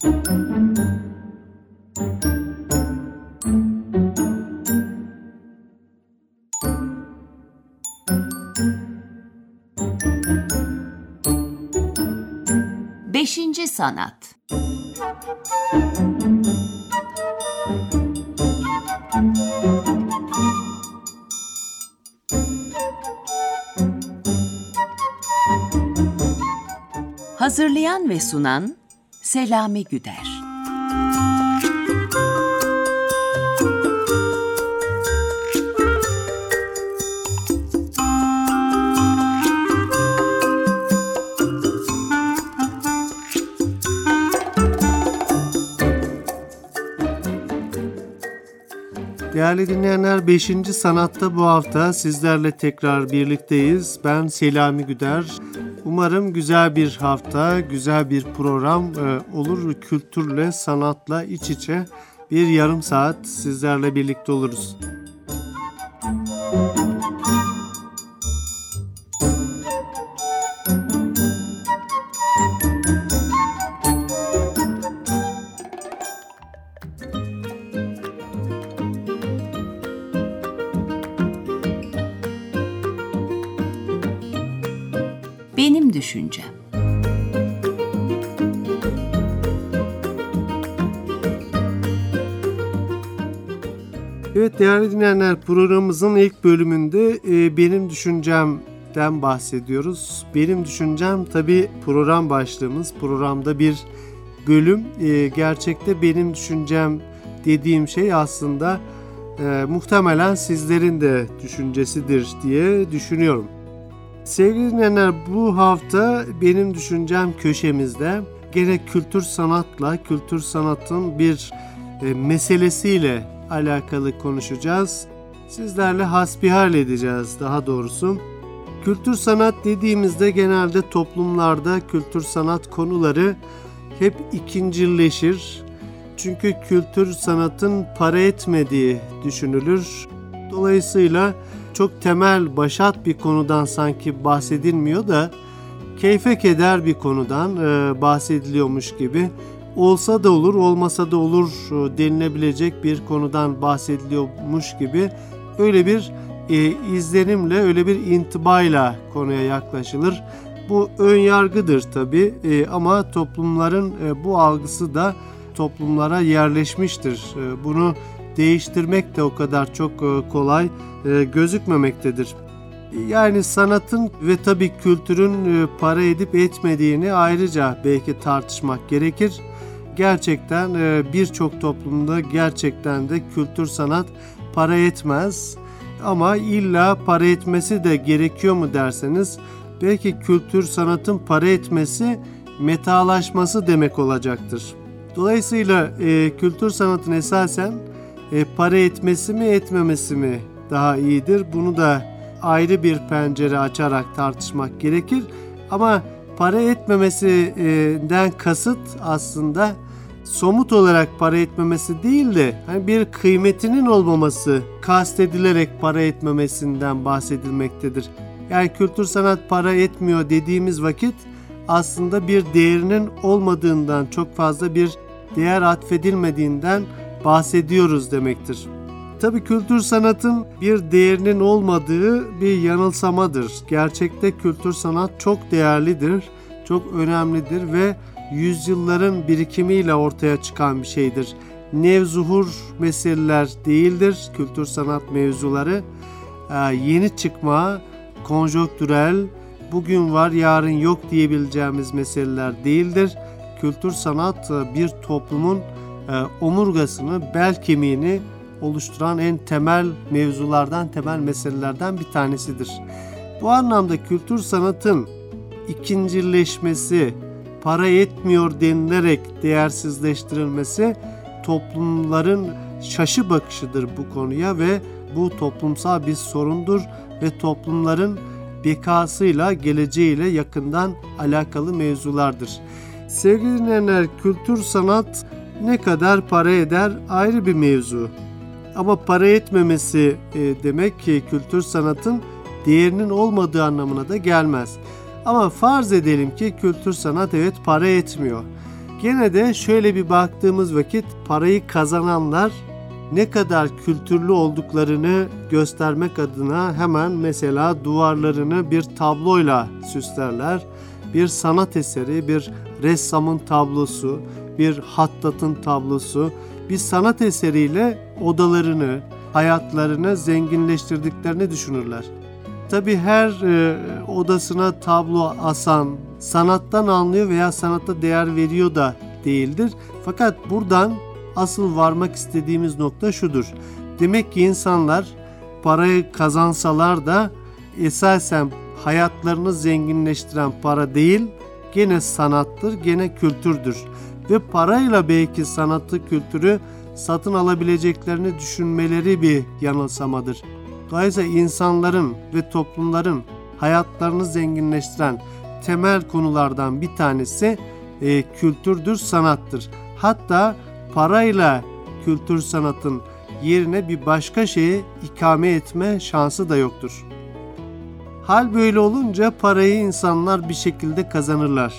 Beşinci sanat. Hazırlayan ve sunan Selami Güder. Değerli dinleyenler, 5. Sanatta bu hafta sizlerle tekrar birlikteyiz. Ben Selami Güder. Umarım güzel bir hafta, güzel bir program olur. Kültürle, sanatla iç içe bir yarım saat sizlerle birlikte oluruz. Benim düşüncem. Evet değerli dinleyenler, programımızın ilk bölümünde benim düşüncemden bahsediyoruz. Benim düşüncem tabii program başlığımız. Programda bir bölüm. Gerçekte benim düşüncem dediğim şey aslında muhtemelen sizlerin de düşüncesidir diye düşünüyorum. Sevgili dinleyenler, bu hafta benim düşüncem köşemizde gene kültür sanatla, kültür sanatın bir meselesiyle alakalı konuşacağız. Sizlerle hasbihal edeceğiz daha doğrusu. Kültür sanat dediğimizde genelde toplumlarda kültür sanat konuları hep ikincilleşir. Çünkü kültür sanatın para etmediği düşünülür. Dolayısıyla çok temel, başat bir konudan sanki bahsedilmiyor da keyfe keder bir konudan bahsediliyormuş gibi, olsa da olur, olmasa da olur denilebilecek bir konudan bahsediliyormuş gibi öyle bir izlenimle, öyle bir intibayla konuya yaklaşılır. Bu ön yargıdır tabii ama toplumların bu algısı da toplumlara yerleşmiştir. Bunu değiştirmek de o kadar çok kolay gözükmemektedir. Yani sanatın ve tabii kültürün para edip etmediğini ayrıca belki tartışmak gerekir. Gerçekten birçok toplumda gerçekten de kültür sanat para etmez. Ama illa para etmesi de gerekiyor mu derseniz, belki kültür sanatın para etmesi metalaşması demek olacaktır. Dolayısıyla kültür sanatın esasen para etmesi mi etmemesi mi daha iyidir? Bunu da ayrı bir pencere açarak tartışmak gerekir. Ama para etmemesinden kasıt aslında somut olarak para etmemesi değil de hani bir kıymetinin olmaması kastedilerek para etmemesinden bahsedilmektedir. Yani kültür sanat para etmiyor dediğimiz vakit aslında bir değerinin olmadığından, çok fazla bir değer atfedilmediğinden bahsediyoruz demektir. Tabii kültür sanatın bir değerinin olmadığı bir yanılsamadır. Gerçekte kültür sanat çok değerlidir, çok önemlidir ve yüzyılların birikimiyle ortaya çıkan bir şeydir. Nevzuhur meseleler değildir kültür sanat mevzuları. Yeni çıkma, konjonktürel, bugün var yarın yok diyebileceğimiz meseleler değildir. Kültür sanat bir toplumun omurgasını, bel kemiğini oluşturan en temel mevzulardan, temel meselelerden bir tanesidir. Bu anlamda kültür sanatın ikincileşmesi, para etmiyor denilerek değersizleştirilmesi toplumların şaşı bakışıdır bu konuya ve bu toplumsal bir sorundur ve toplumların bekasıyla, geleceğiyle yakından alakalı mevzulardır. Sevgili dinleyenler, kültür sanat ne kadar para eder ayrı bir mevzu. Ama para etmemesi demek ki kültür sanatın değerinin olmadığı anlamına da gelmez. Ama farz edelim ki kültür sanat evet para etmiyor. Gene de şöyle bir baktığımız vakit parayı kazananlar ne kadar kültürlü olduklarını göstermek adına hemen mesela duvarlarını bir tabloyla süslerler. Bir sanat eseri, bir ressamın tablosu, bir hattatın tablosu, bir sanat eseriyle odalarını, hayatlarını zenginleştirdiklerini düşünürler. Tabii her odasına tablo asan sanattan anlıyor veya sanata değer veriyor da değildir. Fakat buradan asıl varmak istediğimiz nokta şudur. Demek ki insanlar parayı kazansalar da esasen hayatlarını zenginleştiren para değil, gene sanattır, gene kültürdür. Ve parayla belki sanatı, kültürü satın alabileceklerini düşünmeleri bir yanılsamadır. Dolayısıyla insanların ve toplumların hayatlarını zenginleştiren temel konulardan bir tanesi kültürdür, sanattır. Hatta parayla kültür sanatın yerine bir başka şeye ikame etme şansı da yoktur. Hal böyle olunca parayı insanlar bir şekilde kazanırlar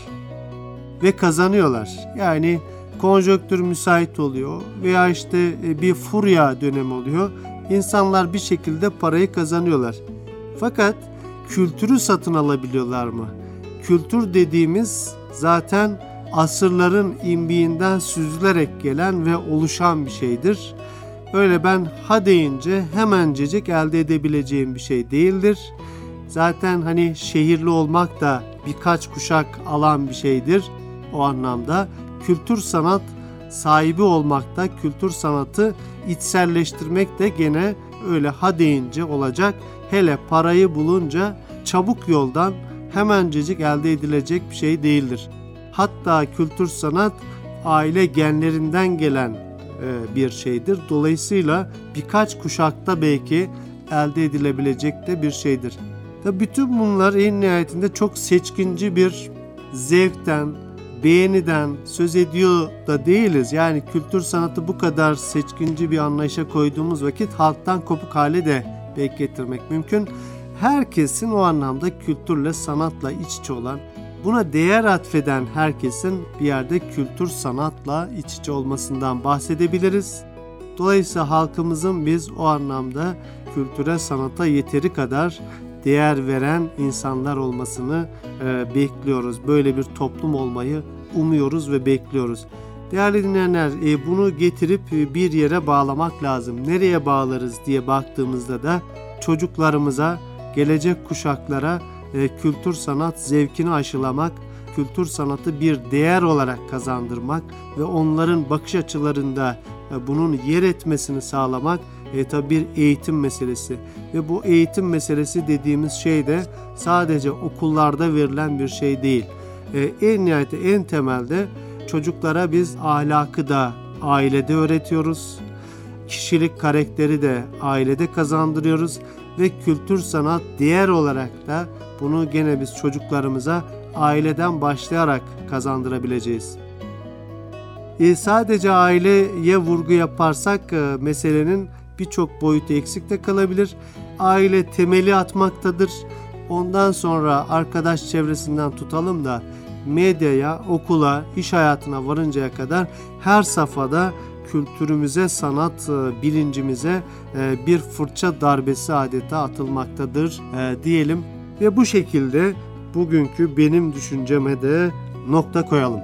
ve kazanıyorlar. Yani konjonktür müsait oluyor veya işte bir furya dönemi oluyor. İnsanlar bir şekilde parayı kazanıyorlar. Fakat kültürü satın alabiliyorlar mı? Kültür dediğimiz zaten asırların imbiğinden süzülerek gelen ve oluşan bir şeydir. Öyle ben ha deyince hemencecik elde edebileceğim bir şey değildir. Zaten hani şehirli olmak da birkaç kuşak alan bir şeydir. O anlamda kültür sanat sahibi olmak da, kültür sanatı içselleştirmek de gene öyle ha deyince olacak. Hele parayı bulunca çabuk yoldan hemencecik elde edilecek bir şey değildir. Hatta kültür sanat aile genlerinden gelen bir şeydir. Dolayısıyla birkaç kuşakta belki elde edilebilecek de bir şeydir. Tabii bütün bunlar en nihayetinde çok seçkinci bir zevkten, beğeniden söz ediyor da değiliz. Yani kültür sanatı bu kadar seçkinci bir anlayışa koyduğumuz vakit halktan kopuk hale de belki getirmek mümkün. Herkesin o anlamda kültürle, sanatla iç içe olan, buna değer atfeden herkesin bir yerde kültür sanatla iç içe olmasından bahsedebiliriz. Dolayısıyla halkımızın biz o anlamda kültüre, sanata yeteri kadar değer veren insanlar olmasını bekliyoruz. Böyle bir toplum olmayı umuyoruz ve bekliyoruz. Değerli dinleyenler, bunu getirip bir yere bağlamak lazım. Nereye bağlarız diye baktığımızda da çocuklarımıza, gelecek kuşaklara kültür sanat zevkini aşılamak, kültür sanatı bir değer olarak kazandırmak ve onların bakış açılarında bunun yer etmesini sağlamak tabii bir eğitim meselesi. Ve bu eğitim meselesi dediğimiz şey de sadece okullarda verilen bir şey değil. En nihayetinde, en temelde çocuklara biz ahlakı da ailede öğretiyoruz. Kişilik, karakteri de ailede kazandırıyoruz. Ve kültür sanat değer olarak da bunu gene biz çocuklarımıza aileden başlayarak kazandırabileceğiz. Sadece aileye vurgu yaparsak meselenin birçok boyutu eksik de kalabilir. Aile temeli atmaktadır. Ondan sonra arkadaş çevresinden tutalım da medyaya, okula, iş hayatına varıncaya kadar her safhada kültürümüze, sanat bilincimize bir fırça darbesi adeta atılmaktadır diyelim. Ve bu şekilde bugünkü benim düşünceme de nokta koyalım.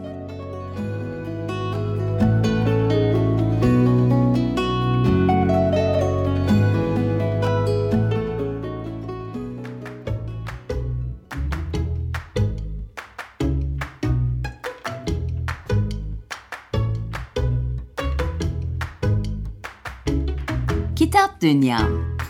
Kitap Dünyam.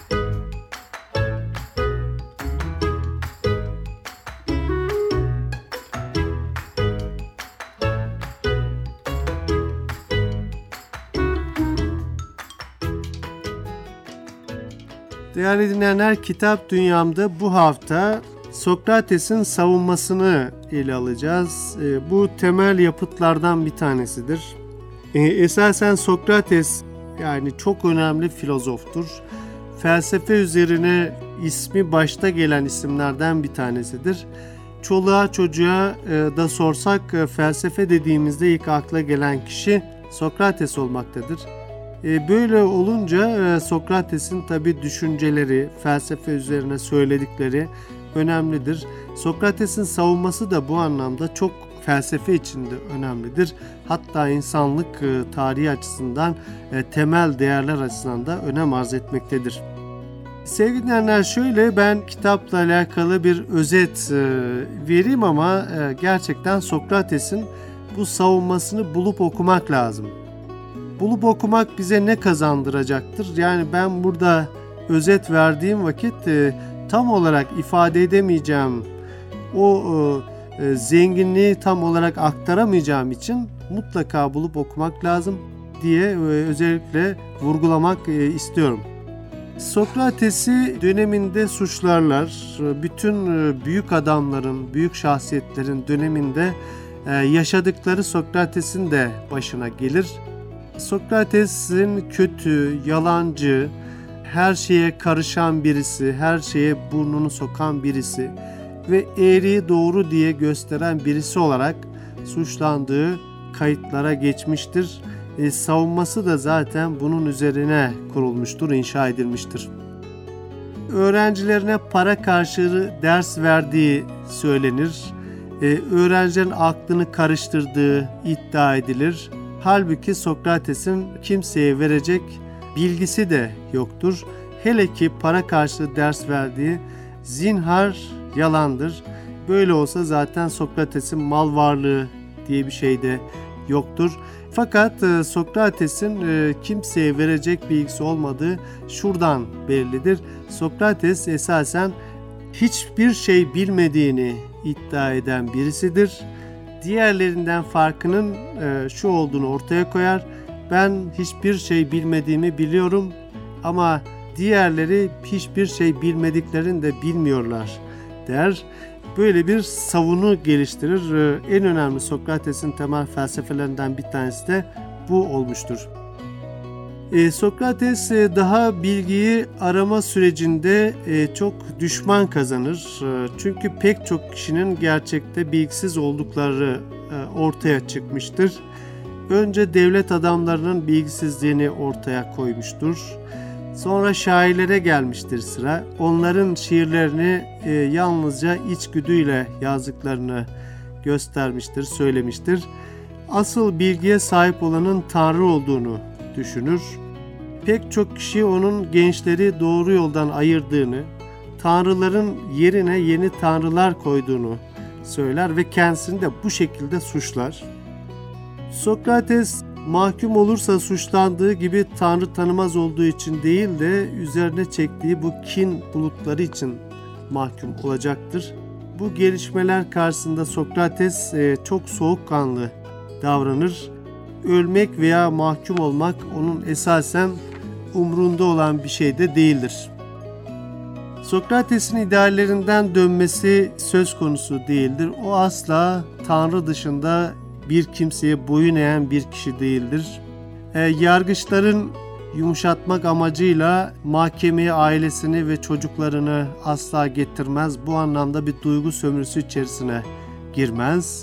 Değerli dinleyenler, Kitap Dünyam'da bu hafta Sokrates'in savunmasını ele alacağız. Bu temel yapıtlardan bir tanesidir. Esasen Sokrates yani çok önemli filozoftur. Felsefe üzerine ismi başta gelen isimlerden bir tanesidir. çoluğa çocuğa da sorsak felsefe dediğimizde ilk akla gelen kişi Sokrates olmaktadır. Böyle olunca Sokrates'in tabii düşünceleri, felsefe üzerine söyledikleri önemlidir. Sokrates'in savunması da bu anlamda çok felsefe içinde önemlidir. Hatta insanlık tarihi açısından temel değerler açısından da önem arz etmektedir. Sevgili dinleyenler, şöyle ben kitapla alakalı bir özet vereyim ama gerçekten Sokrates'in bu savunmasını bulup okumak lazım. Bulup okumak bize ne kazandıracaktır? Yani ben burada özet verdiğim vakit tam olarak ifade edemeyeceğim, o zenginliği tam olarak aktaramayacağım için mutlaka bulup okumak lazım diye özellikle vurgulamak istiyorum. Sokrates'i döneminde suçlarlar. Bütün büyük adamların, büyük şahsiyetlerin döneminde yaşadıkları Sokrates'in de başına gelir. Sokrates'in kötü, yalancı, her şeye karışan birisi, her şeye burnunu sokan birisi ve eğriyi doğru diye gösteren birisi olarak suçlandığı kayıtlara geçmiştir. Savunması da zaten bunun üzerine kurulmuştur, inşa edilmiştir. Öğrencilerine para karşılığı ders verdiği söylenir. Öğrencilerin aklını karıştırdığı iddia edilir. Halbuki Sokrates'in kimseye verecek bilgisi de yoktur. Hele ki para karşılığı ders verdiği zinhar yalandır. Böyle olsa zaten Sokrates'in mal varlığı diye bir şey de yoktur. Fakat Sokrates'in kimseye verecek bilgisi olmadığı şuradan bellidir. Sokrates esasen hiçbir şey bilmediğini iddia eden birisidir. Diğerlerinden farkının şu olduğunu ortaya koyar. Ben hiçbir şey bilmediğimi biliyorum ama diğerleri hiçbir şey bilmediklerini de bilmiyorlar der. Böyle bir savunu geliştirir. En önemli Sokrates'in temel felsefelerinden bir tanesi de bu olmuştur. Sokrates daha bilgiyi arama sürecinde çok düşman kazanır. Çünkü pek çok kişinin gerçekte bilgisiz oldukları ortaya çıkmıştır. Önce devlet adamlarının bilgisizliğini ortaya koymuştur. Sonra şairlere gelmiştir sıra. Onların şiirlerini yalnızca içgüdüyle yazdıklarını göstermiştir, söylemiştir. Asıl bilgiye sahip olanın Tanrı olduğunu düşünür. Pek çok kişi onun gençleri doğru yoldan ayırdığını, tanrıların yerine yeni tanrılar koyduğunu söyler ve kendisini de bu şekilde suçlar. Sokrates mahkum olursa suçlandığı gibi Tanrı tanımaz olduğu için değil de üzerine çektiği bu kin bulutları için mahkum olacaktır. Bu gelişmeler karşısında Sokrates çok soğukkanlı davranır. Ölmek veya mahkum olmak onun esasen umrunda olan bir şey de değildir. Sokrates'in ideallerinden dönmesi söz konusu değildir. O asla Tanrı dışında bir kimseye boyun eğen bir kişi değildir. Yargıçların yumuşatmak amacıyla mahkemeye ailesini ve çocuklarını asla getirmez. Bu anlamda bir duygu sömürüsü içerisine girmez.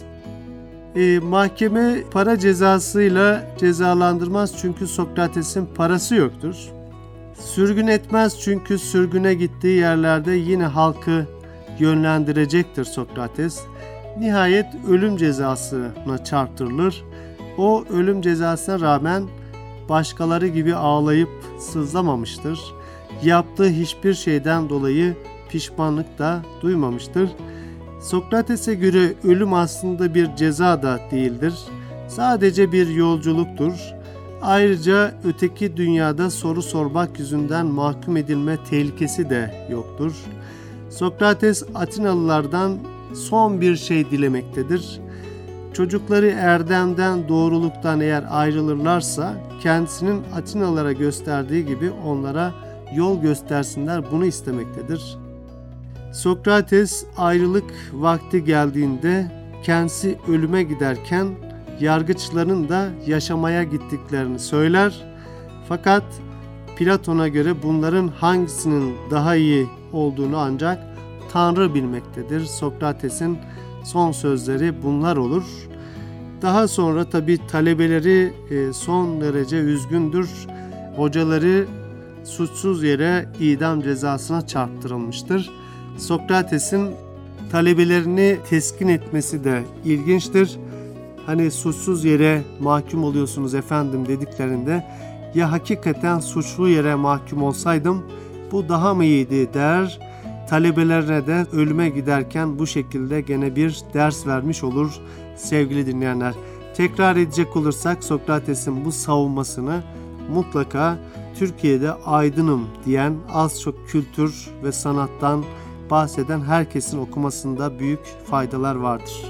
Mahkeme para cezasıyla cezalandırmaz çünkü Sokrates'in parası yoktur. Sürgün etmez çünkü sürgüne gittiği yerlerde yine halkı yönlendirecektir Sokrates. Nihayet ölüm cezasına çarptırılır. O ölüm cezasına rağmen başkaları gibi ağlayıp sızlamamıştır. Yaptığı hiçbir şeyden dolayı pişmanlık da duymamıştır. Sokrates'e göre ölüm aslında bir ceza da değildir. Sadece bir yolculuktur. Ayrıca öteki dünyada soru sormak yüzünden mahkum edilme tehlikesi de yoktur. Sokrates Atinalılardan son bir şey dilemektedir. Çocukları erdemden, doğruluktan eğer ayrılırlarsa kendisinin Atinalılara gösterdiği gibi onlara yol göstersinler, bunu istemektedir. Sokrates ayrılık vakti geldiğinde kendisi ölüme giderken yargıçların da yaşamaya gittiklerini söyler. Fakat Platon'a göre bunların hangisinin daha iyi olduğunu ancak Tanrı bilmektedir. Sokrates'in son sözleri bunlar olur. Daha sonra tabii talebeleri son derece üzgündür. Hocaları suçsuz yere idam cezasına çarptırılmıştır. Sokrates'in talebelerini teskin etmesi de ilginçtir. Hani suçsuz yere mahkum oluyorsunuz efendim dediklerinde, ya hakikaten suçlu yere mahkum olsaydım bu daha mı iyiydi der. Talebelerine de ölüme giderken bu şekilde gene bir ders vermiş olur sevgili dinleyenler. Tekrar edecek olursak Sokrates'in bu savunmasını mutlaka Türkiye'de aydınım diyen, az çok kültür ve sanattan bahseden herkesin okumasında büyük faydalar vardır.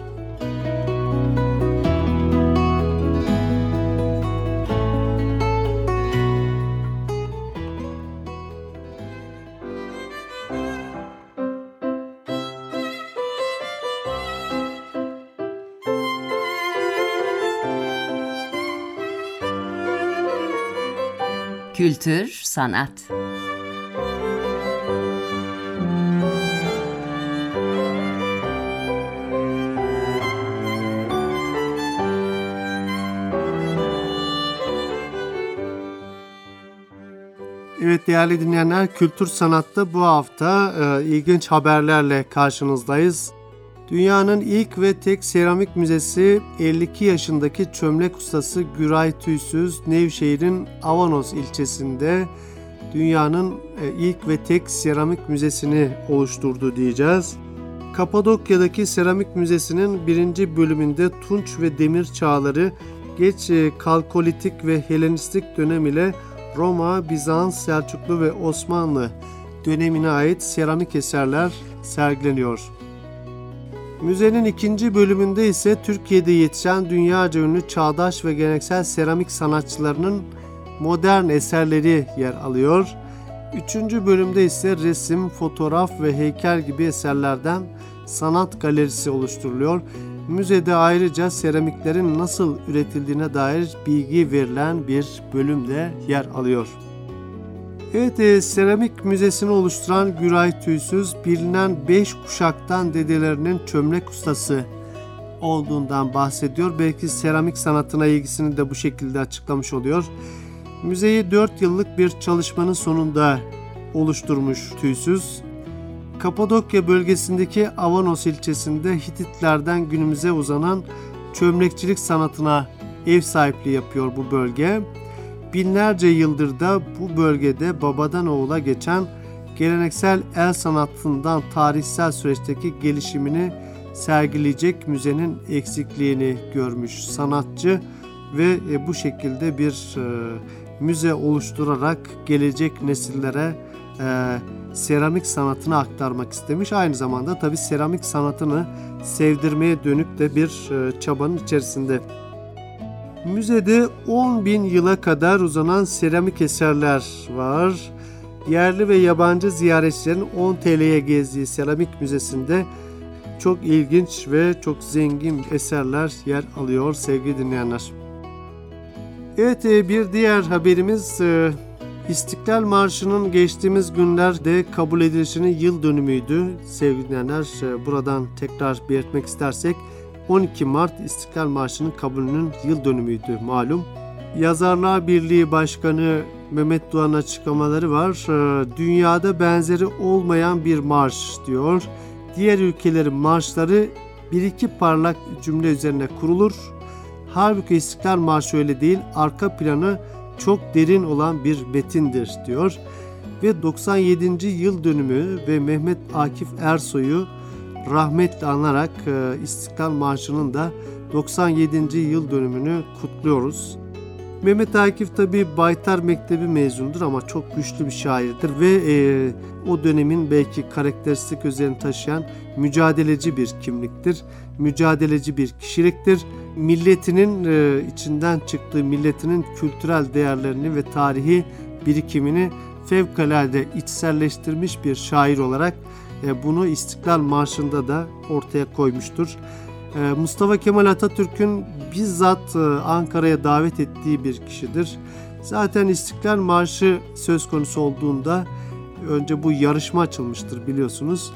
Kültür, sanat. Evet değerli dinleyenler, Kültür Sanat'ta bu hafta ilginç haberlerle karşınızdayız. Dünyanın ilk ve tek seramik müzesi 52 yaşındaki çömlek ustası Güray Tüysüz, Nevşehir'in Avanos ilçesinde dünyanın ilk ve tek seramik müzesini oluşturdu diyeceğiz. Kapadokya'daki seramik müzesinin 1. bölümünde Tunç ve Demir çağları, geç Kalkolitik ve Helenistik dönem ile Roma, Bizans, Selçuklu ve Osmanlı dönemine ait seramik eserler sergileniyor. Müzenin 2. bölümünde ise Türkiye'de yetişen dünyaca ünlü çağdaş ve geleneksel seramik sanatçılarının modern eserleri yer alıyor. 3. bölümde ise resim, fotoğraf ve heykel gibi eserlerden sanat galerisi oluşturuluyor. Müzede ayrıca seramiklerin nasıl üretildiğine dair bilgi verilen bir bölüm de yer alıyor. Evet, seramik müzesini oluşturan Güray Tüysüz, bilinen 5 kuşaktan dedelerinin çömlek ustası olduğundan bahsediyor. Belki seramik sanatına ilgisini de bu şekilde açıklamış oluyor. Müzeyi 4 yıllık bir çalışmanın sonunda oluşturmuş Tüysüz. Kapadokya bölgesindeki Avanos ilçesinde Hititlerden günümüze uzanan çömlekçilik sanatına ev sahipliği yapıyor bu bölge. Binlerce yıldır da bu bölgede babadan oğula geçen geleneksel el sanatından tarihsel süreçteki gelişimini sergileyecek müzenin eksikliğini görmüş sanatçı ve bu şekilde bir müze oluşturarak gelecek nesillere seramik sanatını aktarmak istemiş. Aynı zamanda tabii seramik sanatını sevdirmeye dönük de bir çabanın içerisinde. Müzede 10.000 yıla kadar uzanan seramik eserler var. Yerli ve yabancı ziyaretçilerin 10 TL'ye gezdiği seramik müzesinde çok ilginç ve çok zengin eserler yer alıyor sevgili dinleyenler. Evet, bir diğer haberimiz İstiklal Marşı'nın geçtiğimiz günlerde kabul edilişinin yıl dönümüydü. Sevgili dinleyenler, buradan tekrar belirtmek istersek 12 Mart İstiklal Marşı'nın kabulünün yıl dönümüydü malum. Yazarlar Birliği Başkanı Mehmet Doğan'ın açıklamaları var. Dünyada benzeri olmayan bir marş diyor. Diğer ülkelerin marşları bir iki parlak cümle üzerine kurulur. Halbuki İstiklal Marşı öyle değil, arka planı çok derin olan bir metindir diyor. Ve 97. yıl dönümü ve Mehmet Akif Ersoy'u rahmetle anarak İstiklal Marşı'nın da 97. yıl dönümünü kutluyoruz. Mehmet Akif tabi Baytar Mektebi mezunudur ama çok güçlü bir şairdir ve o dönemin belki karakteristik özelliğini taşıyan mücadeleci bir kimliktir. Mücadeleci bir kişiliktir. Milletinin içinden çıktığı milletinin kültürel değerlerini ve tarihi birikimini fevkalade içselleştirmiş bir şair olarak bunu İstiklal Marşı'nda da ortaya koymuştur. Mustafa Kemal Atatürk'ün bizzat Ankara'ya davet ettiği bir kişidir. Zaten İstiklal Marşı söz konusu olduğunda önce bu yarışma açılmıştır biliyorsunuz.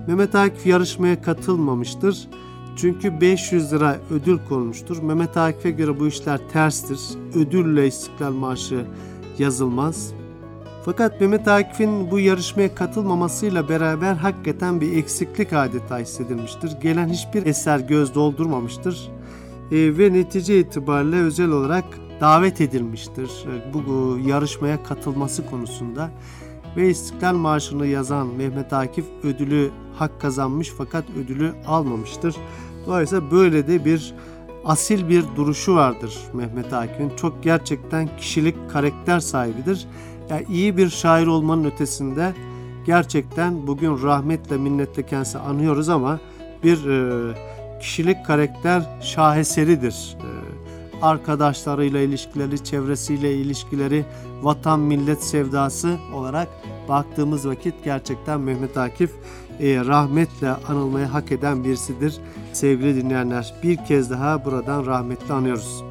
Mehmet Akif yarışmaya katılmamıştır. Çünkü 500 lira ödül konmuştur. Mehmet Akif'e göre bu işler terstir. Ödülle İstiklal Marşı yazılmaz. Fakat Mehmet Akif'in bu yarışmaya katılmamasıyla beraber hakikaten bir eksiklik adeta hissedilmiştir. Gelen hiçbir eser göz doldurmamıştır. Ve netice itibariyle özel olarak davet edilmiştir bu yarışmaya katılması konusunda. Ve İstiklal Marşı'nı yazan Mehmet Akif ödülü hak kazanmış fakat ödülü almamıştır. Dolayısıyla böyle de bir asil bir duruşu vardır Mehmet Akif'in. Çok gerçekten kişilik, karakter sahibidir. Yani iyi bir şair olmanın ötesinde gerçekten bugün rahmetle, minnetle kendisi anıyoruz ama bir kişilik, karakter şaheseridir. Arkadaşlarıyla ilişkileri, çevresiyle ilişkileri, vatan millet sevdası olarak baktığımız vakit gerçekten Mehmet Akif rahmetle anılmayı hak eden birisidir. Sevgili dinleyenler, bir kez daha buradan rahmetle anıyoruz.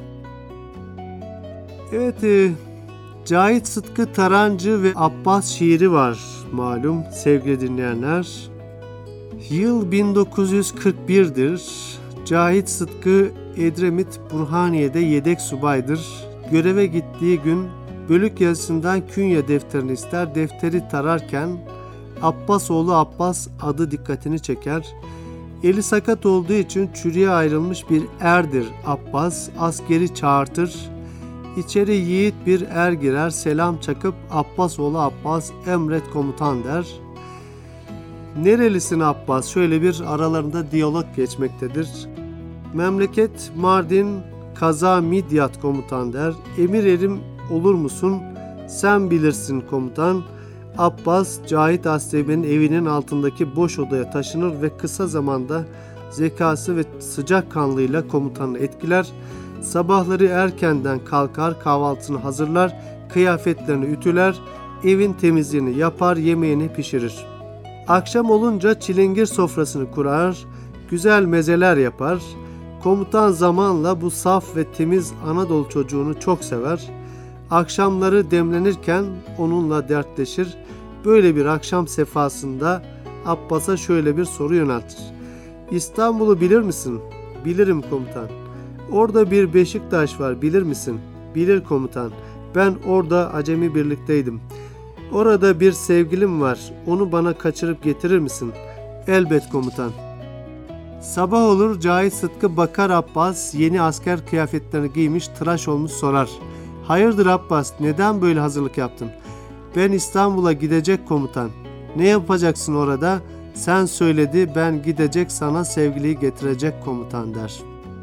Evet, Cahit Sıtkı Tarancı ve Abbas şiiri var malum sevgili dinleyenler. Yıl 1941'dir. Cahit Sıtkı Edremit Burhaniye'de yedek subaydır. Göreve gittiği gün bölük yazısından künye defterini ister. Defteri tararken Abbasoğlu Abbas adı dikkatini çeker. Eli sakat olduğu için çürüye ayrılmış bir erdir Abbas. Askeri çağırtır. İçeri yiğit bir er girer. Selam çakıp Abbasoğlu Abbas emret komutan der. Nerelisin Abbas? Şöyle bir aralarında diyalog geçmektedir. Memleket Mardin, Kaza Midyat komutan der. Emir erim olur musun? Sen bilirsin komutan. Abbas, Cahit Asteğmen'in evinin altındaki boş odaya taşınır ve kısa zamanda zekası ve sıcakkanlığıyla komutanı etkiler. Sabahları erkenden kalkar, kahvaltısını hazırlar, kıyafetlerini ütüler, evin temizliğini yapar, yemeğini pişirir. Akşam olunca çilingir sofrasını kurar, güzel mezeler yapar. Komutan zamanla bu saf ve temiz Anadolu çocuğunu çok sever. Akşamları demlenirken onunla dertleşir. Böyle bir akşam sefasında Abbas'a şöyle bir soru yöneltir. İstanbul'u bilir misin? Bilirim komutan. Orada bir Beşiktaş var, bilir misin? Bilir komutan. Ben orada acemi birlikteydim. Orada bir sevgilim var. Onu bana kaçırıp getirir misin? Elbet komutan. Sabah olur, Cahit Sıtkı bakar Abbas yeni asker kıyafetlerini giymiş, tıraş olmuş, sorar. Hayırdır Abbas, neden böyle hazırlık yaptın? Ben İstanbul'a gidecek komutan. Ne yapacaksın orada? Sen söyledi, ben gidecek, sana sevgiliyi getirecek komutan der.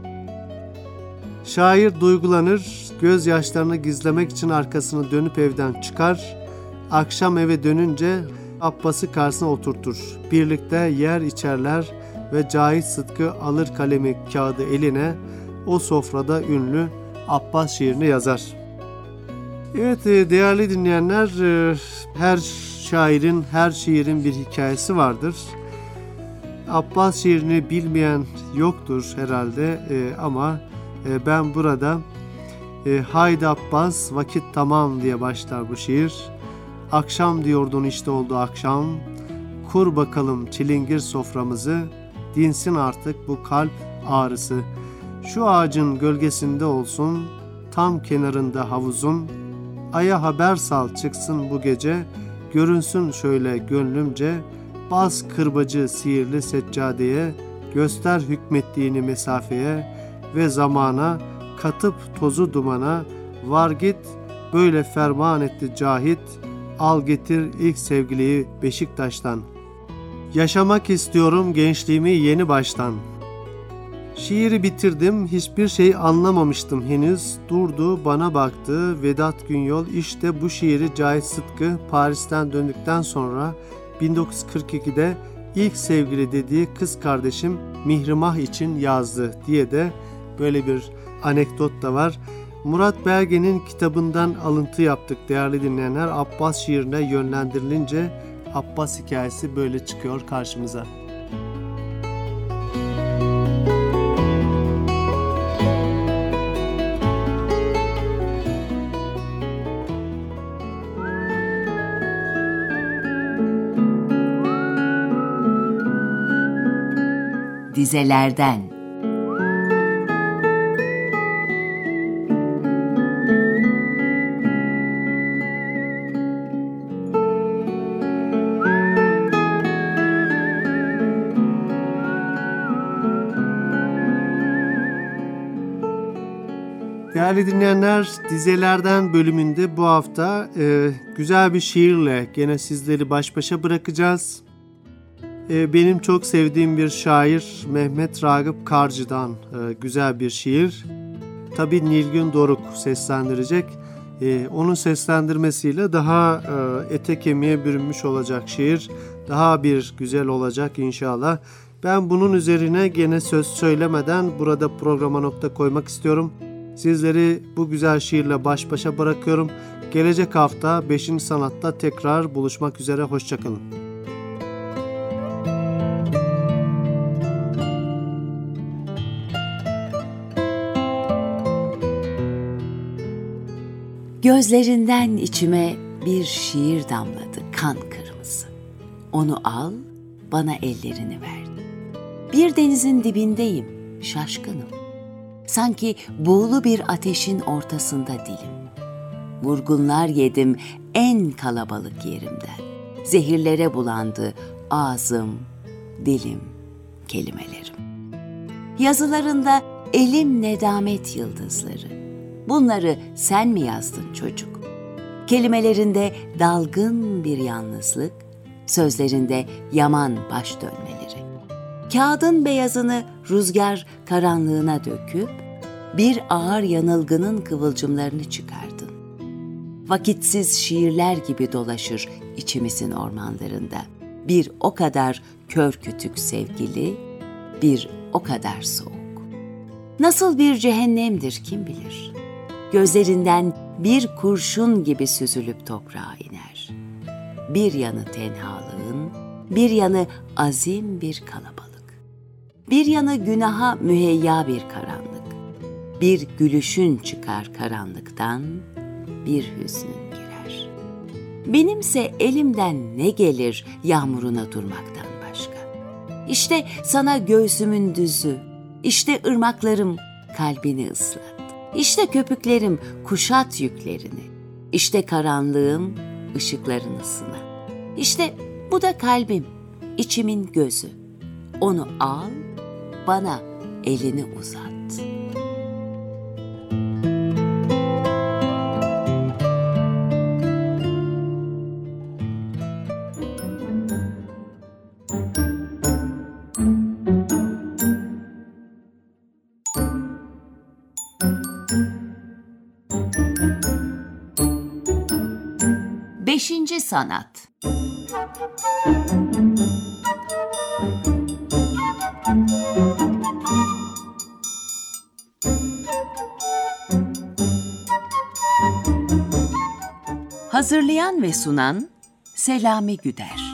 Şair duygulanır, gözyaşlarını gizlemek için arkasını dönüp evden çıkar. Akşam eve dönünce Abbas'ı karşısına oturtur. Birlikte yer içerler ve Cahit Sıtkı alır kalemi kağıdı eline, o sofrada ünlü Abbas şiirini yazar. Evet değerli dinleyenler, her şairin, her şiirin bir hikayesi vardır. Abbas şiirini bilmeyen yoktur herhalde ama ben burada haydi Abbas vakit tamam diye başlar bu şiir. Akşam diyordun işte oldu akşam, kur bakalım çilingir soframızı, dinsin artık bu kalp ağrısı. Şu ağacın gölgesinde olsun, tam kenarında havuzun, aya haber sal çıksın bu gece, görünsün şöyle gönlümce, bas kırbacı sihirli seccadeye, göster hükmettiğini mesafeye ve zamana, katıp tozu dumana, var git böyle ferman etti Cahit, al getir ilk sevgiliyi Beşiktaş'tan. Yaşamak istiyorum gençliğimi yeni baştan. Şiiri bitirdim, hiçbir şey anlamamıştım henüz. Durdu, bana baktı, Vedat Günyol. İşte bu şiiri Cahit Sıtkı Paris'ten döndükten sonra 1942'de ilk sevgili dediği kız kardeşim Mihrimah için yazdı diye de böyle bir anekdot da var. Murat Belge'nin kitabından alıntı yaptık değerli dinleyenler. Abbas şiirine yönlendirilince Abbas hikayesi böyle çıkıyor karşımıza. dizelerden. Değerli dinleyenler, Dizelerden bölümünde bu hafta güzel bir şiirle gene sizleri baş başa bırakacağız. Benim çok sevdiğim bir şair Mehmet Ragıp Karcı'dan güzel bir şiir. Tabii Nilgün Doruk seslendirecek. Onun seslendirmesiyle daha ete kemiğe bürünmüş olacak şiir. Daha bir güzel olacak inşallah. Ben bunun üzerine gene söz söylemeden burada programa nokta koymak istiyorum. Sizleri bu güzel şiirle baş başa bırakıyorum. Gelecek hafta 5. Sanat'ta tekrar buluşmak üzere. Hoşçakalın. Gözlerinden içime bir şiir damladı kan kırmızı. Onu al, bana ellerini ver. Bir denizin dibindeyim, şaşkınım. Sanki buğulu bir ateşin ortasında dilim. Vurgunlar yedim en kalabalık yerimden. Zehirlere bulandı ağzım, dilim, kelimelerim. Yazılarında elim nedamet yıldızları. Bunları sen mi yazdın çocuk? Kelimelerinde dalgın bir yalnızlık, sözlerinde yaman baş dönmeleri. Kağıdın beyazını rüzgar karanlığına döküp, bir ağır yanılgının kıvılcımlarını çıkardın. Vakitsiz şiirler gibi dolaşır içimizin ormanlarında. Bir o kadar kör kütük sevgili, bir o kadar soğuk. Nasıl bir cehennemdir kim bilir? Gözlerinden bir kurşun gibi süzülüp toprağa iner. Bir yanı tenhalığın, bir yanı azim bir kalabalık. Bir yanı günaha müheyya bir karanlık. Bir gülüşün çıkar karanlıktan, bir hüznün girer. Benimse elimden ne gelir yağmuruna durmaktan başka? İşte sana göğsümün düzü, işte ırmaklarım kalbini ıslat. İşte köpüklerim kuşat yüklerini, işte karanlığım ışıklarını sına. İşte bu da kalbim, içimin gözü. Onu al, bana elini uzat. Beşinci sanat. Hazırlayan ve sunan Selami Güder.